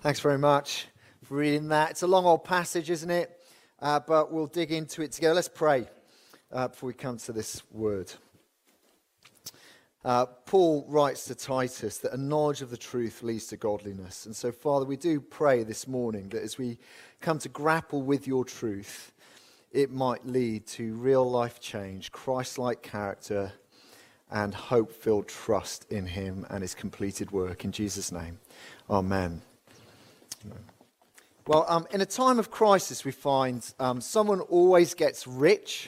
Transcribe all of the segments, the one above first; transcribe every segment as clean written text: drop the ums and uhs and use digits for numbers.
Thanks very much for reading that. It's a long old passage, isn't it? But we'll dig into it together. Let's pray before we come to this word. Paul writes to Titus that a knowledge of the truth leads to godliness. And so, Father, we do pray this morning that as we come to grapple with your truth, it might lead to real life change, Christ-like character, and hope-filled trust in him and his completed work. In Jesus' name, amen. Well, in a time of crisis, we find someone always gets rich.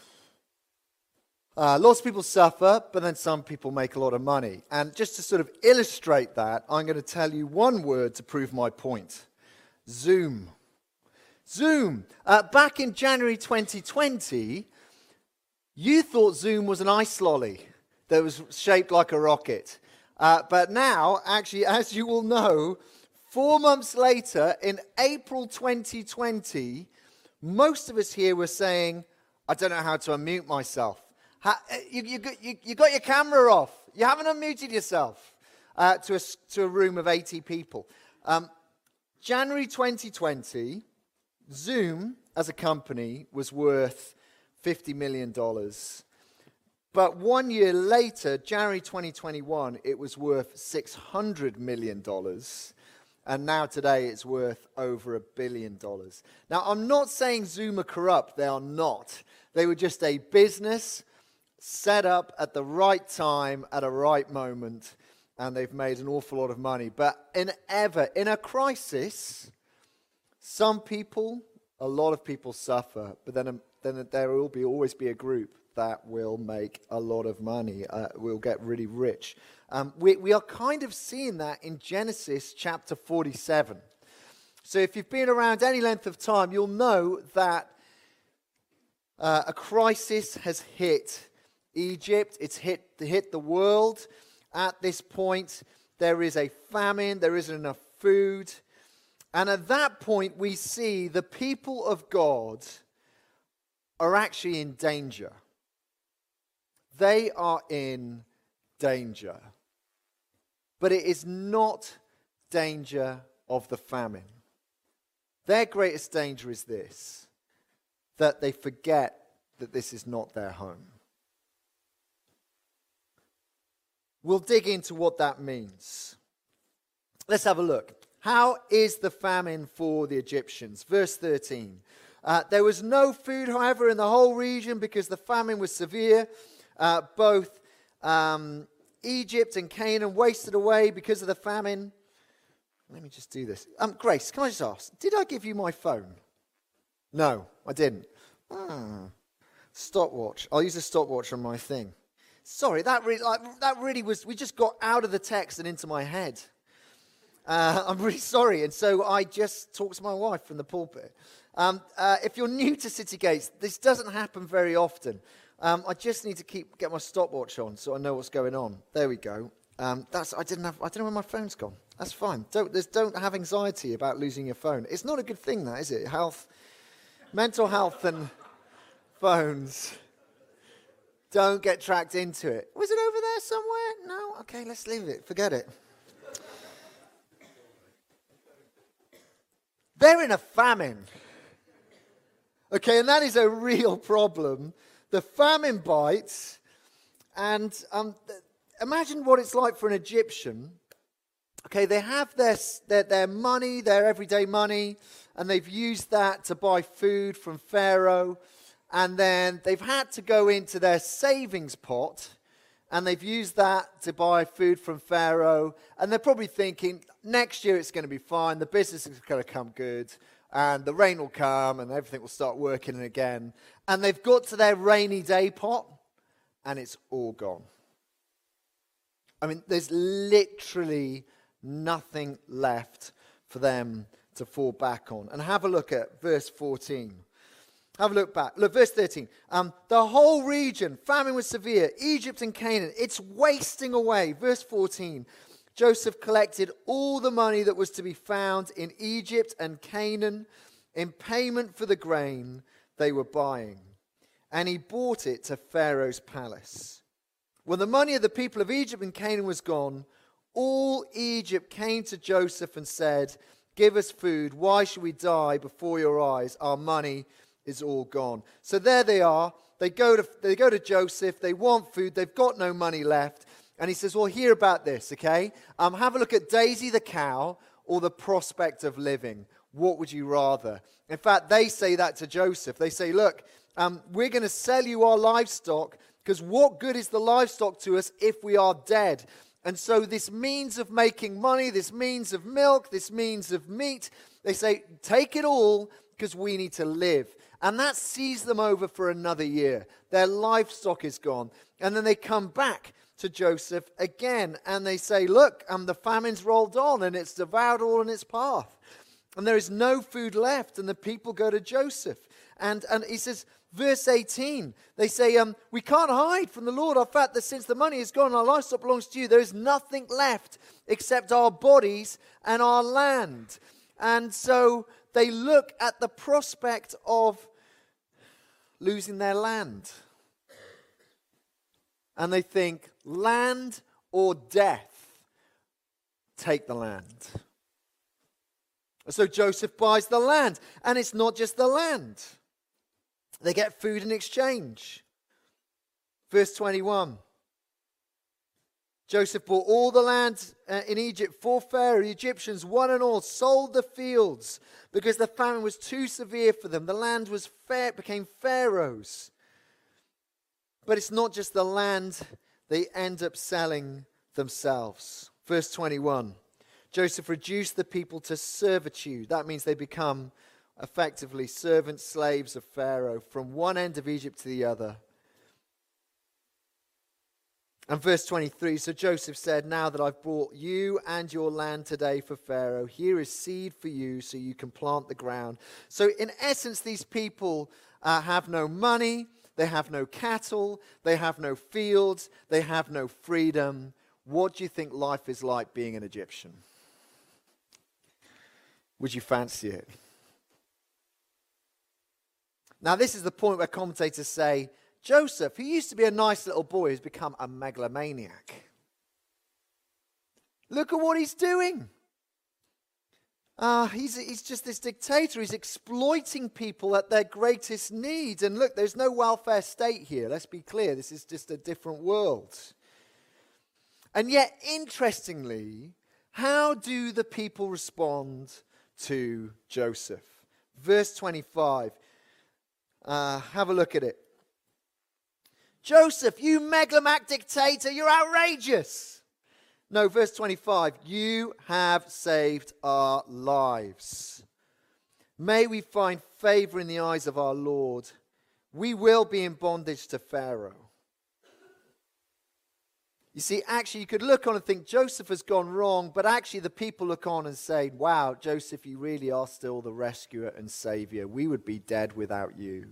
Lots of people suffer, but then some people make a lot of money. And just to sort of illustrate that, I'm going to tell you one word to prove my point. Zoom. Zoom. Back in January 2020, you thought Zoom was an ice lolly that was shaped like a rocket. But now, actually, as you all know, 4 months later, in April 2020, most of us here were saying, I don't know how to unmute myself. You got your camera off. You haven't unmuted yourself to a room of 80 people. January 2020, Zoom as a company was worth $50 million. But 1 year later, January 2021, it was worth $600 million. And now today it's worth over $1 billion. Now, I'm not saying Zoom are corrupt. They are not. They were just a business set up at the right time, at a right moment, and they've made an awful lot of money. But in a crisis, some people, a lot of people suffer, but then there will always be a group that will make a lot of money, will get really rich. We are kind of seeing that in Genesis chapter 47. So if you've been around any length of time, you'll know that a crisis has hit Egypt. It's hit the world. At this point, there is a famine. There isn't enough food. And at that point, we see the people of God are actually in danger. They are in danger. But it is not danger of the famine. Their greatest danger is this, that they forget that this is not their home. We'll dig into what that means. Let's have a look. How is the famine for the Egyptians? Verse 13. There was no food, however, in the whole region because the famine was severe. Both Egypt and Canaan wasted away because of the famine. Let me just do this. Grace, can I just ask, did I give you my phone? No, I didn't. Stopwatch. I'll use a stopwatch on my thing. Sorry, that really was, we just got out of the text and into my head. I'm really sorry. And so I just talked to my wife from the pulpit. If you're new to City Gates, this doesn't happen very often. I just need to get my stopwatch on so I know what's going on. There we go. I don't know where my phone's gone. That's fine. Don't have anxiety about losing your phone. It's not a good thing, that is it? Mental health and phones. Don't get tracked into it. Was it over there somewhere? No? Okay, let's leave it. Forget it. They're in a famine. Okay, and that is a real problem. The famine bites, and imagine what it's like for an Egyptian. Okay, they have their money, their everyday money, and they've used that to buy food from Pharaoh, and then they've had to go into their savings pot, and they've used that to buy food from Pharaoh, and they're probably thinking, next year it's going to be fine, the business is going to come good, and the rain will come, and everything will start working again. And they've got to their rainy day pot, and it's all gone. I mean, there's literally nothing left for them to fall back on. And have a look at verse 14. Have a look back. Look, verse 13. The whole region, famine was severe. Egypt and Canaan, it's wasting away. Verse 14. Joseph collected all the money that was to be found in Egypt and Canaan in payment for the grain they were buying. And he brought it to Pharaoh's palace. When the money of the people of Egypt and Canaan was gone, all Egypt came to Joseph and said, Give us food. Why should we die before your eyes? Our money is all gone." So there they are. They go to Joseph. They want food. They've got no money left. And he says, "Well, hear about this, okay? Have a look at Daisy the cow or the prospect of living. What would you rather?" In fact, they say that to Joseph. They say, "Look, we're going to sell you our livestock, because what good is the livestock to us if we are dead?" And so this means of making money, this means of milk, this means of meat, they say, "Take it all, because we need to live." And that sees them over for another year. Their livestock is gone. And then they come back to Joseph again, and they say, "Look, the famine's rolled on, and it's devoured all in its path. And there is no food left." And the people go to Joseph. And he says, verse 18, they say, "We can't hide from the Lord our fact that since the money is gone, our livestock belongs to you. There is nothing left except our bodies and our land." And so they look at the prospect of losing their land. And they think, land or death, take the land. So Joseph buys the land. And it's not just the land. They get food in exchange. Verse 21. Joseph bought all the land in Egypt for Pharaoh. The Egyptians, one and all, sold the fields because the famine was too severe for them. The land became Pharaoh's. But it's not just the land, they end up selling themselves. Verse 21. Joseph reduced the people to servitude. That means they become effectively servant slaves of Pharaoh from one end of Egypt to the other. And verse 23, so Joseph said, "Now that I've brought you and your land today for Pharaoh, here is seed for you so you can plant the ground." So in essence, these people have no money, they have no cattle, they have no fields, they have no freedom. What do you think life is like being an Egyptian? Would you fancy it? Now, this is the point where commentators say, Joseph, who used to be a nice little boy, has become a megalomaniac. Look at what he's doing. He's just this dictator. He's exploiting people at their greatest need. And look, there's no welfare state here. Let's be clear. This is just a different world. And yet, interestingly, how do the people respond to Joseph? Verse 25. Have a look at it. "Joseph, you megalomaniac dictator, you're outrageous." No, verse 25. "You have saved our lives. May we find favor in the eyes of our Lord. We will be in bondage to Pharaoh." You see, actually, you could look on and think Joseph has gone wrong, but actually the people look on and say, "Wow, Joseph, you really are still the rescuer and savior. We would be dead without you."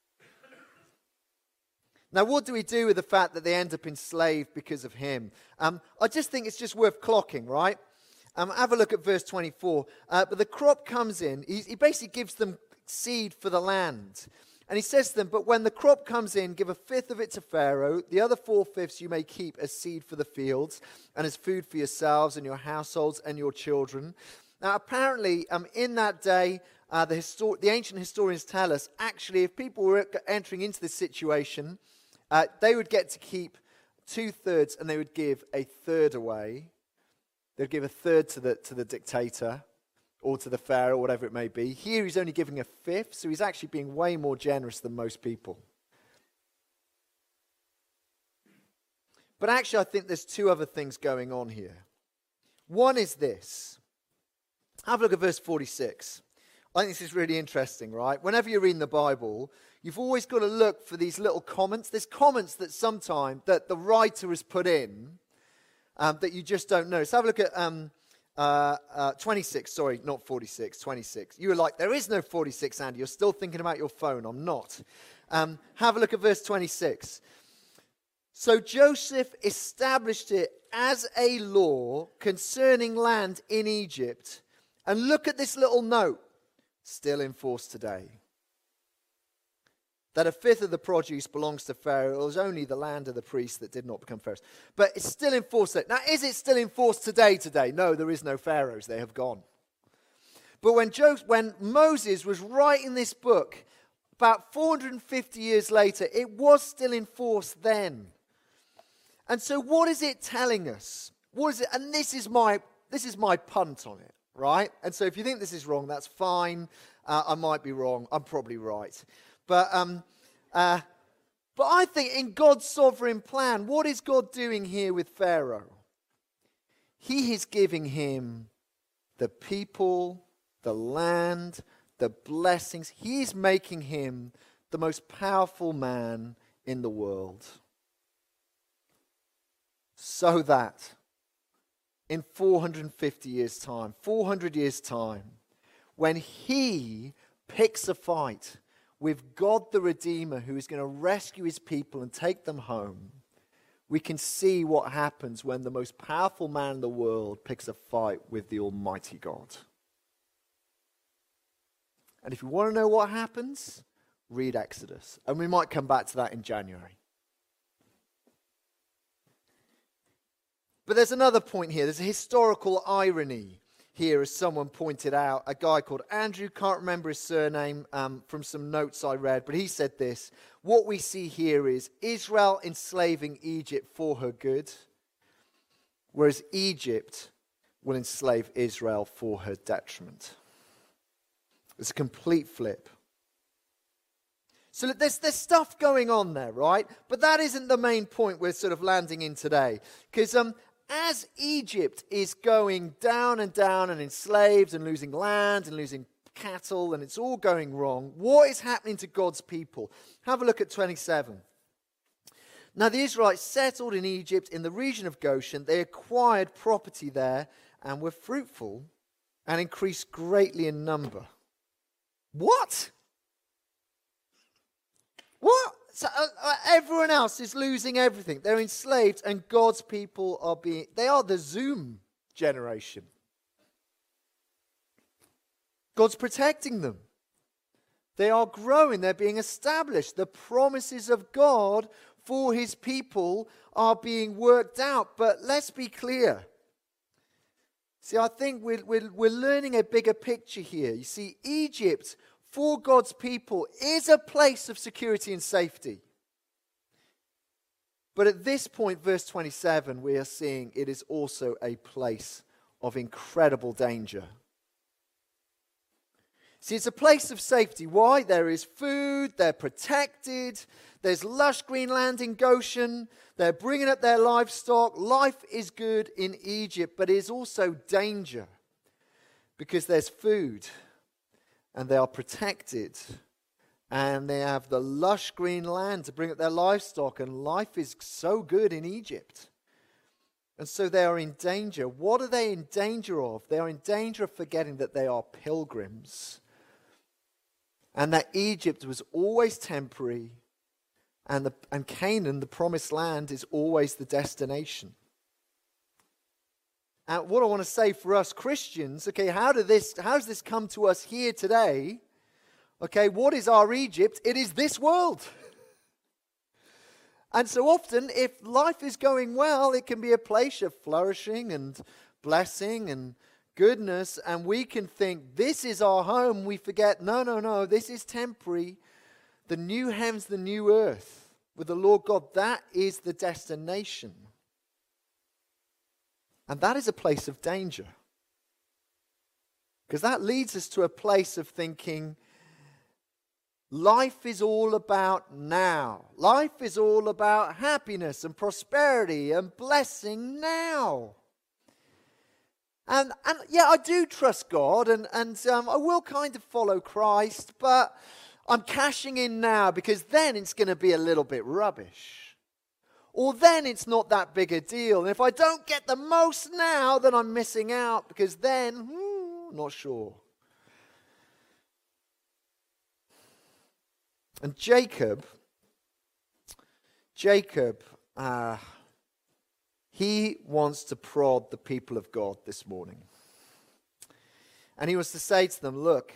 Now, what do we do with the fact that they end up enslaved because of him? I just think it's just worth clocking, right? Have a look at verse 24. But the crop comes in. He basically gives them seed for the land. And he says to them, "But when the crop comes in, give a fifth of it to Pharaoh. The other 4/5 you may keep as seed for the fields and as food for yourselves and your households and your children." Now, apparently, in that day, the ancient historians tell us, actually, if people were entering into this situation, they would get to keep 2/3 and they would give a third away. They'd give a third to the dictator or to the Pharaoh, whatever it may be. Here he's only giving a fifth, so he's actually being way more generous than most people. But actually, I think there's two other things going on here. One is this. Have a look at verse 46. I think this is really interesting, right? Whenever you're reading the Bible, you've always got to look for these little comments. There's comments that sometimes that the writer has put in that you just don't notice. Have a look at 26. Sorry, not 46, 26. You were like, there is no 46, Andy. You're still thinking about your phone. I'm not. Have a look at verse 26. "So Joseph established it as a law concerning land in Egypt." And look at this little note, still in force today. "That a fifth of the produce belongs to Pharaoh. It was only the land of the priests that did not become Pharaohs." But it's still in force today. Now, is it still in force today? No, there is no Pharaohs. They have gone. But when Moses was writing this book, about 450 years later, it was still in force then. And so what is it telling us? What is it? And this is my punt on it, right? And so if you think this is wrong, that's fine. I might be wrong. I'm probably right. But I think in God's sovereign plan, what is God doing here with Pharaoh? He is giving him the people, the land, the blessings. He is making him the most powerful man in the world. So that in 450 years' time, 400 years' time, when he picks a fight with God the Redeemer, who is going to rescue his people and take them home, we can see what happens when the most powerful man in the world picks a fight with the Almighty God. And if you want to know what happens, read Exodus. And we might come back to that in January. But there's another point here. There's a historical irony here, as someone pointed out. A guy called Andrew, can't remember his surname from some notes I read, but he said this. What we see here is Israel enslaving Egypt for her good, whereas Egypt will enslave Israel for her detriment. It's a complete flip. So there's stuff going on there, right? But that isn't the main point we're sort of landing in today. Because as Egypt is going down and down and enslaved and losing land and losing cattle and it's all going wrong, what is happening to God's people? Have a look at 27. Now the Israelites settled in Egypt in the region of Goshen. They acquired property there and were fruitful and increased greatly in number. What? What? So, everyone else is losing everything. They're enslaved, and God's people they are the Zoom generation. God's protecting them. They are growing. They're being established. The promises of God for his people are being worked out. But let's be clear. See, I think we're learning a bigger picture here. You see, Egypt, for God's people, is a place of security and safety. But at this point, verse 27, we are seeing it is also a place of incredible danger. See, it's a place of safety. Why? There is food, they're protected, there's lush green land in Goshen, they're bringing up their livestock. Life is good in Egypt, but it is also danger because there's food and they are protected and they have the lush green land to bring up their livestock, and life is so good in Egypt. And so they are in danger. What are they in danger of? They are in danger of forgetting that they are pilgrims and that Egypt was always temporary. And Canaan, the promised land, is always the destination. And what I want to say for us Christians, okay, how does this come to us here today? Okay, what is our Egypt? It is this world. And so often, if life is going well, it can be a place of flourishing and blessing and goodness, and we can think, this is our home. We forget, no, this is temporary. The new heavens, the new earth with the Lord God, that is the destination. And that is a place of danger. Because that leads us to a place of thinking, life is all about now. Life is all about happiness and prosperity and blessing now. And yeah, I do trust God and I will kind of follow Christ, but I'm cashing in now because then it's going to be a little bit rubbish. Or then it's not that big a deal. And if I don't get the most now, then I'm missing out because then, not sure. And Jacob, he wants to prod the people of God this morning. And he wants to say to them, look,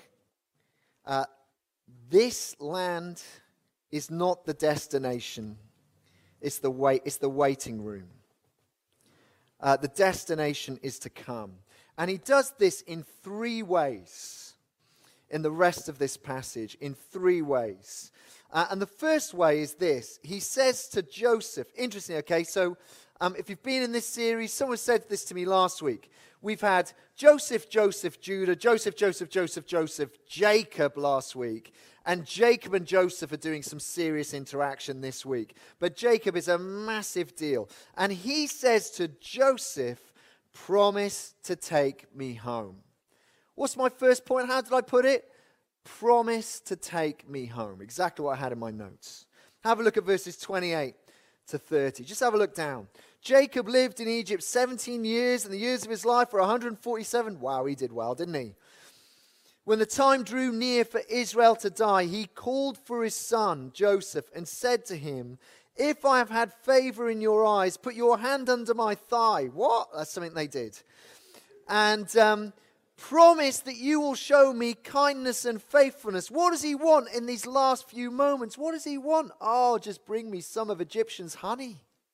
this land is not the destination. It's the waiting room. The destination is to come. And he does this in 3 ways in the rest of this passage, in 3 ways. And the first way is this. He says to Joseph, interesting, okay, so if you've been in this series, someone said this to me last week. We've had Joseph, Joseph, Judah, Joseph, Joseph, Joseph, Joseph, Jacob last week. And Jacob and Joseph are doing some serious interaction this week. But Jacob is a massive deal. And he says to Joseph, promise to take me home. What's my first point? How did I put it? Promise to take me home. Exactly what I had in my notes. Have a look at verses 28 to 30. Just have a look down. Jacob lived in Egypt 17 years, and the years of his life were 147. Wow, he did well, didn't he? When the time drew near for Israel to die, he called for his son, Joseph, and said to him, if I have had favor in your eyes, put your hand under my thigh. What? That's something they did. And promise that you will show me kindness and faithfulness. What does he want in these last few moments? What does he want? Oh, just bring me some of Egyptian's honey.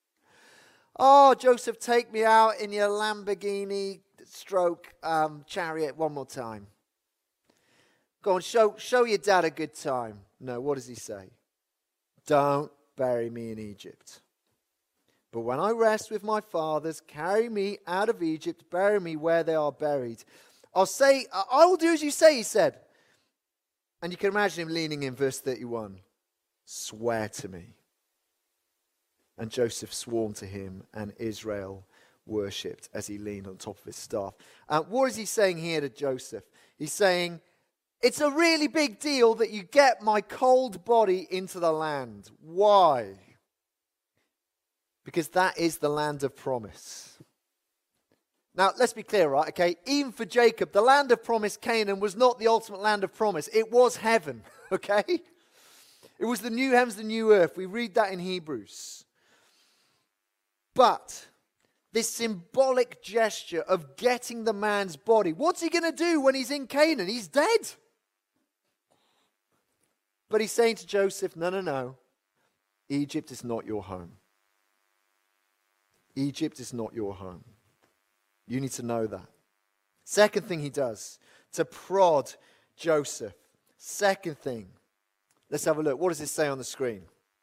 Oh, Joseph, take me out in your Lamborghini stroke chariot one more time. Go on, show your dad a good time. No, what does he say? Don't bury me in Egypt. But when I rest with my fathers, carry me out of Egypt, bury me where they are buried. I'll say, I will do as you say, he said. And you can imagine him leaning in verse 31. Swear to me. And Joseph swore to him, and Israel worshipped as he leaned on top of his staff. What is he saying here to Joseph? He's saying, it's a really big deal that you get my cold body into the land. Why? Because that is the land of promise. Now, let's be clear, right? Okay, even for Jacob, the land of promise, Canaan, was not the ultimate land of promise. It was heaven, okay? It was the new heavens, the new earth. We read that in Hebrews. But this symbolic gesture of getting the man's body, what's he going to do when he's in Canaan? He's dead. But he's saying to Joseph, no. Egypt is not your home. Egypt is not your home. You need to know that. Second thing he does, to prod Joseph. Second thing. Let's have a look. What does it say on the screen?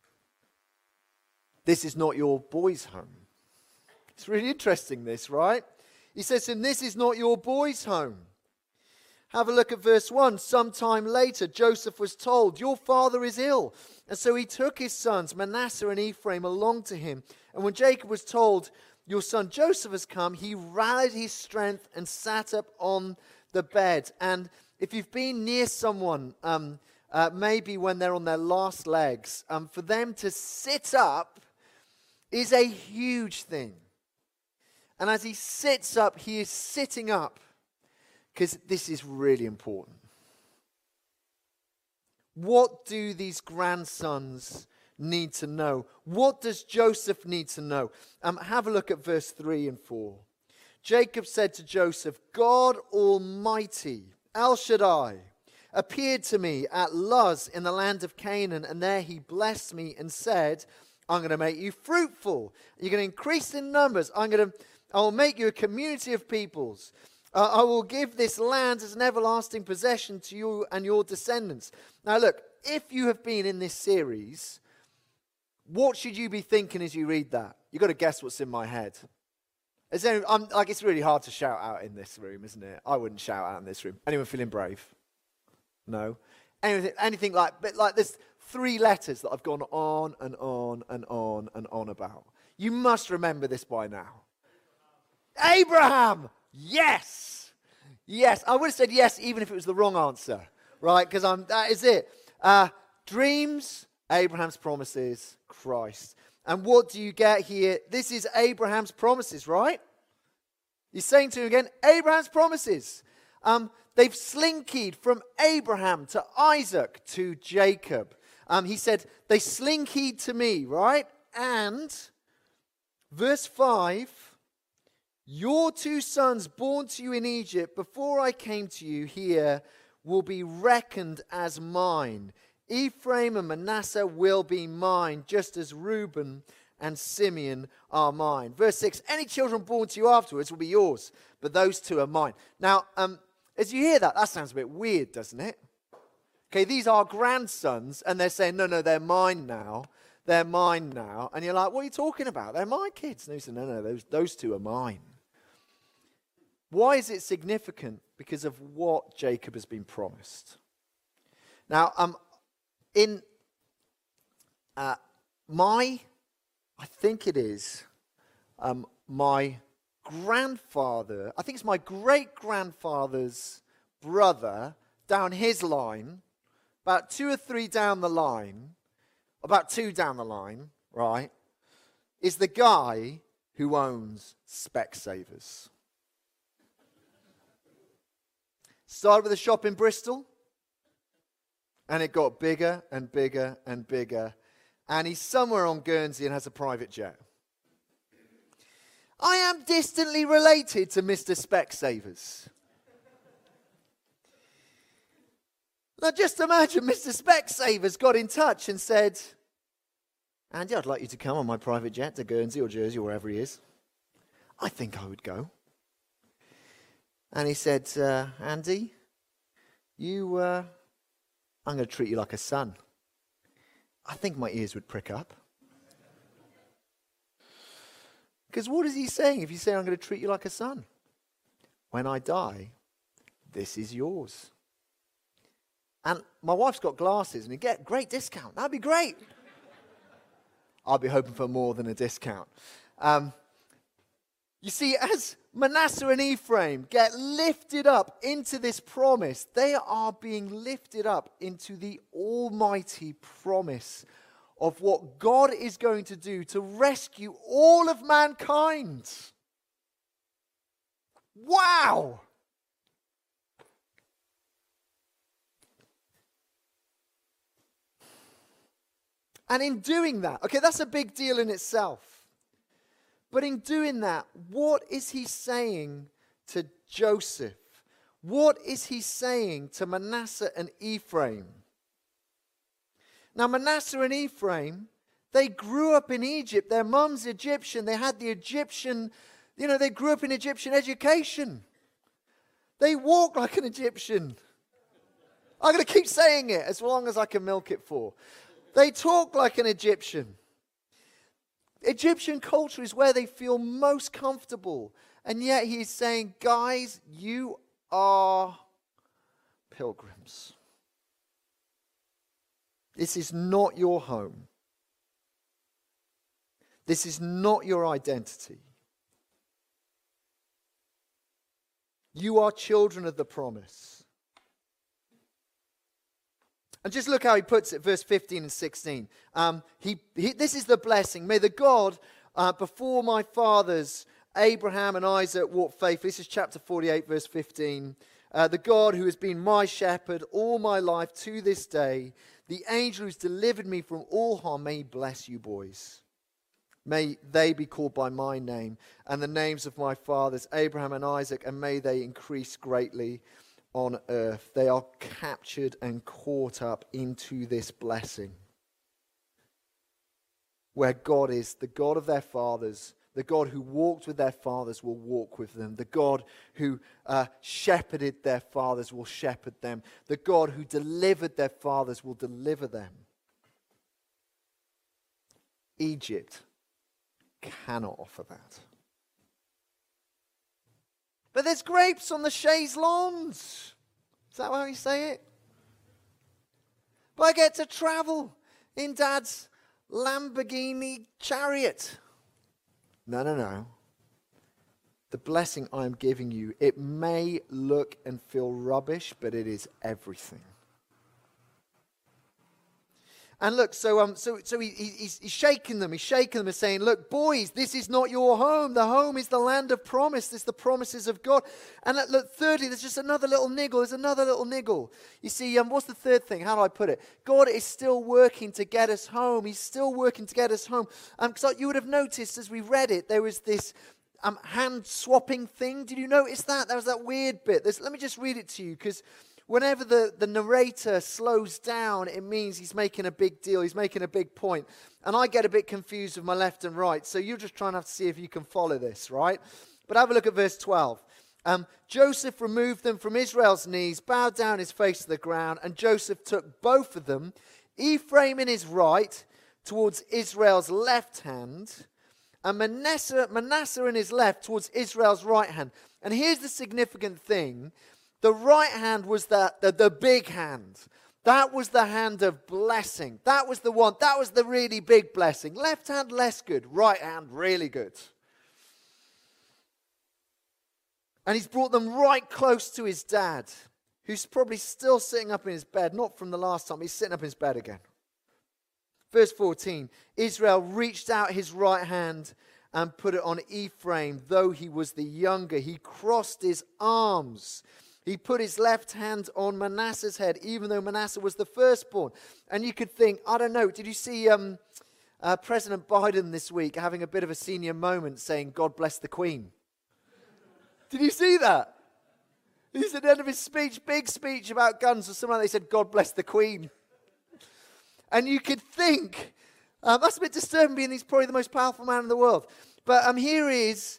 This is not your boy's home. It's really interesting, this, right? He says to him, this is not your boy's home. Have a look at verse 1. Sometime later, Joseph was told, your father is ill. And so he took his sons, Manasseh and Ephraim, along to him. And when Jacob was told, your son Joseph has come, he rallied his strength and sat up on the bed. And if you've been near someone, maybe when they're on their last legs, for them to sit up is a huge thing. And as he sits up, he is sitting up because this is really important. What do these grandsons need to know? What does Joseph need to know? Have a look at verse 3 and 4. Jacob said to Joseph, God Almighty, El Shaddai, appeared to me at Luz in the land of Canaan, and there he blessed me and said, I'm going to make you fruitful. You're going to increase in numbers. I will make you a community of peoples. I will give this land as an everlasting possession to you and your descendants. Now look, if you have been in this series, what should you be thinking as you read that? You've got to guess what's in my head. It's really hard to shout out in this room, isn't it? I wouldn't shout out in this room. Anyone feeling brave? No? Anything like there's 3 letters that I've gone on and on and on and on about. You must remember this by now. Abraham! Yes! Yes, I would have said yes even if it was the wrong answer, right? Because that is it. Dreams, Abraham's promises, Christ. And what do you get here? This is Abraham's promises, right? He's saying to him again, Abraham's promises. They've slinkied from Abraham to Isaac to Jacob. He said, they slinkied to me, right? And verse 5, your 2 sons born to you in Egypt before I came to you here will be reckoned as mine. Ephraim and Manasseh will be mine, just as Reuben and Simeon are mine. Verse 6, any children born to you afterwards will be yours, but those two are mine. Now, as you hear that, that sounds a bit weird, doesn't it? Okay, these are grandsons, and they're saying, no, they're mine now. They're mine now. And you're like, what are you talking about? They're my kids. And they say, no, those two are mine. Why is it significant? Because of what Jacob has been promised. Now, I think it is my grandfather, I think it's my great-grandfather's brother down his line, about 2 or 3 down the line, about 2 down the line, right, is the guy who owns Specsavers. Started with a shop in Bristol, and it got bigger and bigger and bigger, and he's somewhere on Guernsey and has a private jet. I am distantly related to Mr. Specsavers. Now just imagine Mr. Specsavers got in touch and said, Andy, I'd like you to come on my private jet to Guernsey or Jersey or wherever he is. I think I would go. And he said, Andy, I'm going to treat you like a son. I think my ears would prick up. Because what is he saying if he's saying, I'm going to treat you like a son? When I die, this is yours. And my wife's got glasses, and you get a great discount. That'd be great. I'll be hoping for more than a discount. You see, as Manasseh and Ephraim get lifted up into this promise, they are being lifted up into the almighty promise of what God is going to do to rescue all of mankind. Wow! And in doing that, okay, that's a big deal in itself. But in doing that, what is he saying to Joseph? What is he saying to Manasseh and Ephraim? Now, Manasseh and Ephraim, they grew up in Egypt. Their mum's Egyptian. They had the Egyptian, they grew up in Egyptian education. They walk like an Egyptian. I'm going to keep saying it as long as I can milk it for. They talk like an Egyptian. Egyptian culture is where they feel most comfortable. And yet he's saying, guys, you are pilgrims. This is not your home. This is not your identity. You are children of the promise. And just look how he puts it, verse 15 and 16. This is the blessing. May the God, before my fathers, Abraham and Isaac, walked faithfully. This is chapter 48, verse 15. The God who has been my shepherd all my life to this day, the angel who's delivered me from all harm, may he bless you, boys. May they be called by my name and the names of my fathers, Abraham and Isaac, and may they increase greatly on earth. They are captured and caught up into this blessing where God is the God of their fathers. The God who walked with their fathers will walk with them. The God who shepherded their fathers will shepherd them. The God who delivered their fathers will deliver them. Egypt cannot offer that. But there's grapes on the chaise lawns. Is that how you say it? But I get to travel in Dad's Lamborghini chariot. No. The blessing I'm giving you, it may look and feel rubbish, but it is everything. And look, so he's shaking them. He's shaking them and saying, look, boys, this is not your home. The home is the land of promise. It's the promises of God. And look, thirdly, there's just another little niggle. There's another little niggle. You see, what's the third thing? How do I put it? God is still working to get us home. He's still working to get us home. So you would have noticed as we read it, there was this hand swapping thing. Did you notice that? There was that weird bit. Let me just read it to you, because Whenever the narrator slows down, it means he's making a big deal. He's making a big point. And I get a bit confused with my left and right. So you're just trying to have to see if you can follow this, right? But have a look at verse 12. Joseph removed them from Israel's knees, bowed down his face to the ground, and Joseph took both of them, Ephraim in his right, towards Israel's left hand, and Manasseh in his left, towards Israel's right hand. And here's the significant thing. The right hand was the big hand. That was the hand of blessing. That was the one. That was the really big blessing. Left hand, less good. Right hand, really good. And he's brought them right close to his dad, who's probably still sitting up in his bed. Not from the last time. He's sitting up in his bed again. Verse 14. Israel reached out his right hand and put it on Ephraim, though he was the younger. He crossed his arms. He put his left hand on Manasseh's head, even though Manasseh was the firstborn. And you could think, I don't know, did you see President Biden this week having a bit of a senior moment saying, God bless the Queen? Did you see that? He's at the end of his speech, big speech about guns or something. They said, God bless the Queen. And you could think, that's a bit disturbing being he's probably the most powerful man in the world. But here is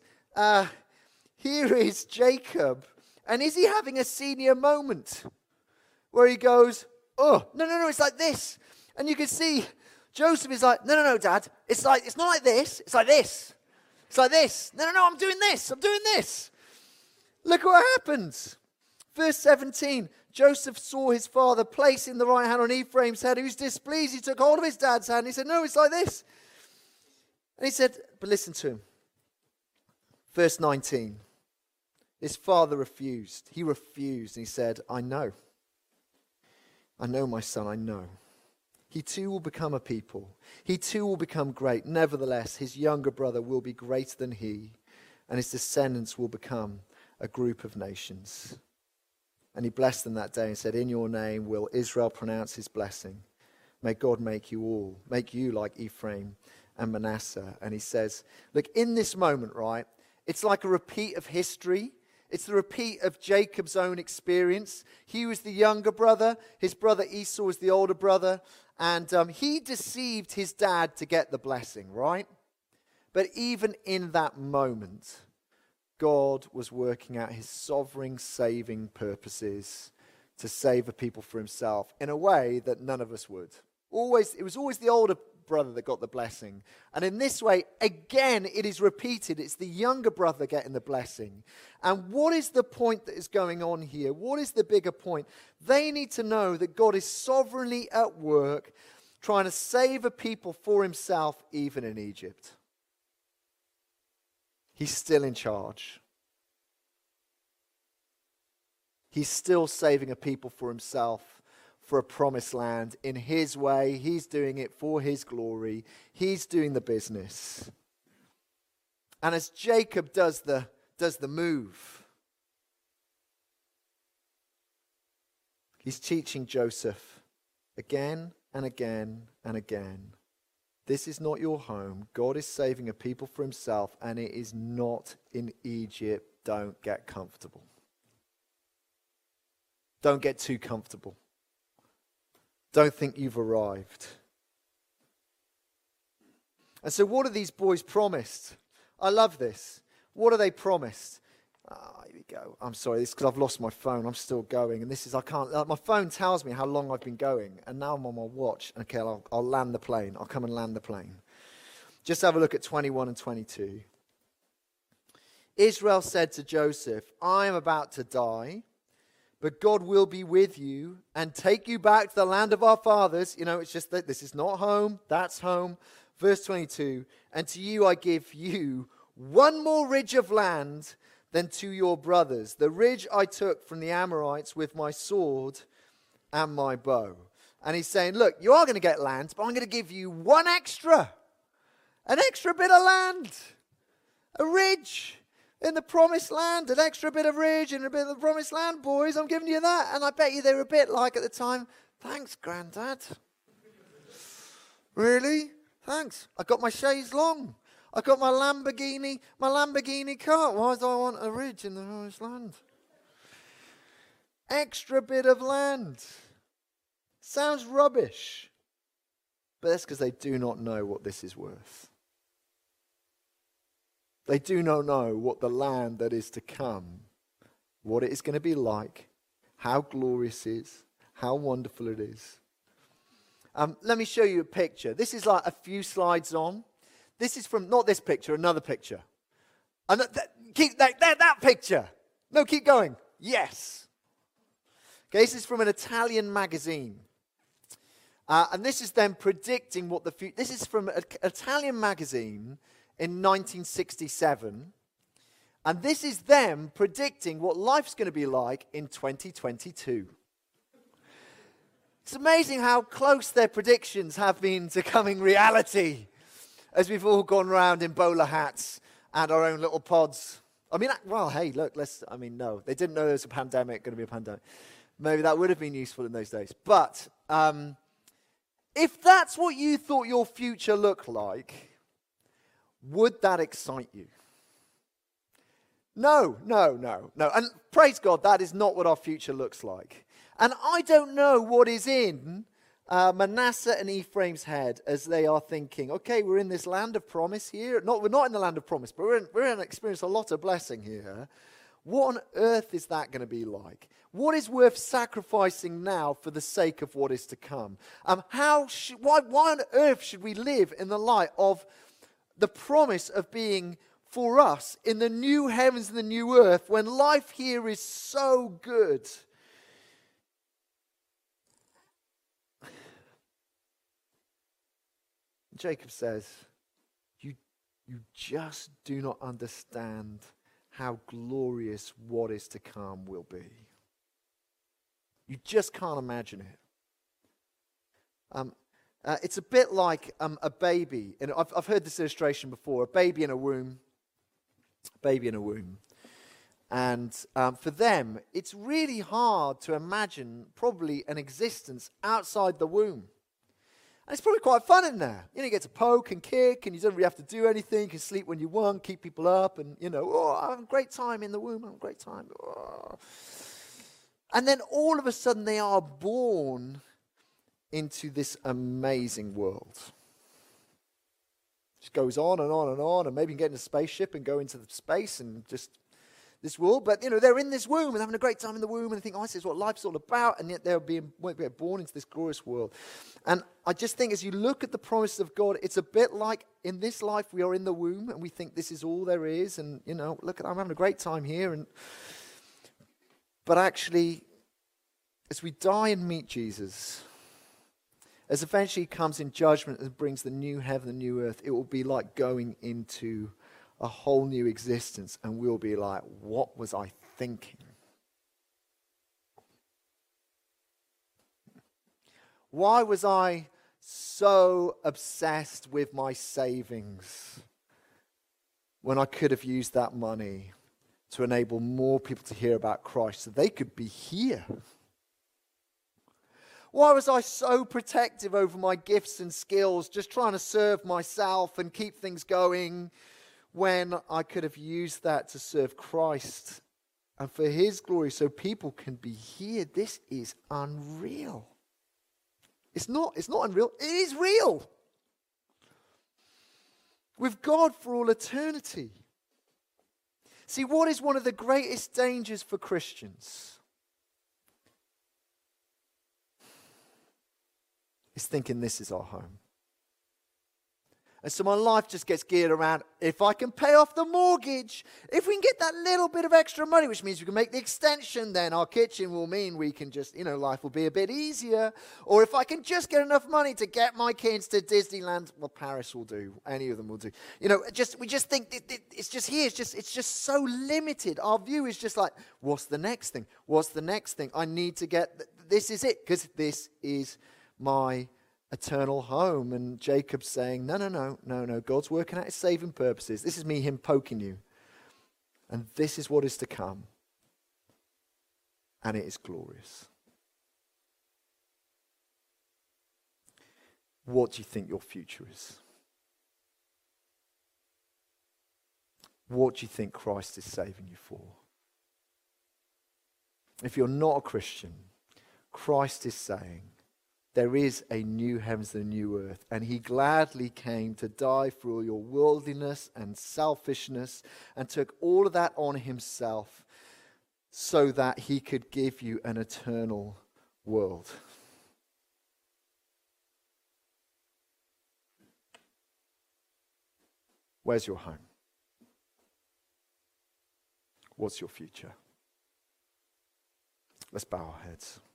Jacob. And is he having a senior moment where he goes, oh, no, it's like this. And you can see Joseph is like, no, Dad. It's not like this. It's like this. It's like this. No, I'm doing this. Look what happens. Verse 17, Joseph saw his father placing the right hand on Ephraim's head. He was displeased. He took hold of his dad's hand. And he said, no, it's like this. And he said, but listen to him. Verse 19. His father refused. He refused. And he said, I know, my son, I know. He too will become a people. He too will become great. Nevertheless, his younger brother will be greater than he, and his descendants will become a group of nations. And he blessed them that day and said, in your name will Israel pronounce his blessing. May God make you like Ephraim and Manasseh. And he says, look, in this moment, right, it's like a repeat of history. It's the repeat of Jacob's own experience. He was the younger brother. His brother Esau was the older brother. And he deceived his dad to get the blessing, right? But even in that moment, God was working out his sovereign saving purposes to save a people for himself in a way that none of us would. It was always the older brother that got the blessing. And in this way, again, it is repeated. It's the younger brother getting the blessing. And what is the point that is going on here? What is the bigger point? They need to know that God is sovereignly at work trying to save a people for himself, even in Egypt. He's still in charge. He's still saving a people for himself, for a promised land in his way. He's doing it for his glory. He's doing the business. And as Jacob does the move, he's teaching Joseph again and again and again. This is not your home. God is saving a people for himself, and it is not in Egypt. Don't get comfortable. Don't get too comfortable. Don't think you've arrived. And so what are these boys promised? I love this. What are they promised? Here we go. I'm sorry, this is because I've lost my phone. I'm still going. And this is, I can't, my phone tells me how long I've been going. And now I'm on my watch. Okay, I'll land the plane. I'll come and land the plane. Just have a look at 21 and 22. Israel said to Joseph, I am about to die, but God will be with you and take you back to the land of our fathers. You know, it's just that this is not home, that's home. Verse 22, and to you I give you one more ridge of land than to your brothers, the ridge I took from the Amorites with my sword and my bow. And he's saying, look, you are going to get land, but I'm going to give you an extra bit of land, a ridge. In the promised land, an extra bit of ridge and a bit of the promised land, boys. I'm giving you that. And I bet you they were a bit like at the time, thanks, Grandad. Really? Thanks. I got my chaise long. I got my Lamborghini car. Why do I want a ridge in the promised land? Extra bit of land. Sounds rubbish. But that's because they do not know what this is worth. They do not know what the land that is to come, what it is going to be like, how glorious it is, how wonderful it is. Let me show you a picture. This is like a few slides on. This is from, not this picture, another picture. And that picture. No, keep going. Yes. Okay, this is from an Italian magazine. And this is them predicting what the future... This is from an Italian magazine in 1967. And this is them predicting what life's going to be like in 2022. It's amazing how close their predictions have been to coming reality as we've all gone around in bowler hats and our own little pods. I mean, well, hey, look, no, they didn't know there was a pandemic, going to be a pandemic. Maybe that would have been useful in those days. But if that's what you thought your future looked like, would that excite you? No. And praise God, that is not what our future looks like. And I don't know what is in Manasseh and Ephraim's head as they are thinking, okay, we're in this land of promise here. We're not in the land of promise, but we're in experience a lot of blessing here. What on earth is that going to be like? What is worth sacrificing now for the sake of what is to come? Why on earth should we live in the light of the promise of being for us in the new heavens and the new earth when life here is so good? Jacob says, you just do not understand how glorious what is to come will be. You just can't imagine it. It's a bit like a baby. And I've heard this illustration before. A baby in a womb. And for them, it's really hard to imagine probably an existence outside the womb. And it's probably quite fun in there. You get to poke and kick, and you don't really have to do anything. You can sleep when you want, keep people up, and, I have a great time in the womb. I have a great time. Oh. And then all of a sudden, they are born into this amazing world. It just goes on and on and on, and maybe you can get in a spaceship and go into the space and just this world. But, they're in this womb and having a great time in the womb, and they think, this is what life's all about, and yet they're being born into this glorious world. And I just think as you look at the promises of God, it's a bit like in this life we are in the womb, and we think this is all there is, and, look, I'm having a great time here. But actually, as we die and meet Jesus, as eventually he comes in judgment and brings the new heaven and new earth, it will be like going into a whole new existence, and we'll be like, what was I thinking? Why was I so obsessed with my savings when I could have used that money to enable more people to hear about Christ so they could be here? Why was I so protective over my gifts and skills, just trying to serve myself and keep things going, when I could have used that to serve Christ and for his glory so people can be here? This is unreal. It's not unreal. It is real. With God for all eternity. See, what is one of the greatest dangers for Christians? Is thinking this is our home. And so my life just gets geared around, if I can pay off the mortgage, if we can get that little bit of extra money, which means we can make the extension, then our kitchen will mean we can just, life will be a bit easier. Or if I can just get enough money to get my kids to Disneyland, well, Paris will do. Any of them will do. We just think it's just here. It's just so limited. Our view is just like, what's the next thing? What's the next thing? I need to get, this is it, because this is my eternal home. And Jacob's saying, no. God's working out his saving purposes. This is him poking you. And this is what is to come. And it is glorious. What do you think your future is? What do you think Christ is saving you for? If you're not a Christian, Christ is saying, there is a new heavens and a new earth, and he gladly came to die for all your worldliness and selfishness and took all of that on himself so that he could give you an eternal world. Where's your home? What's your future? Let's bow our heads.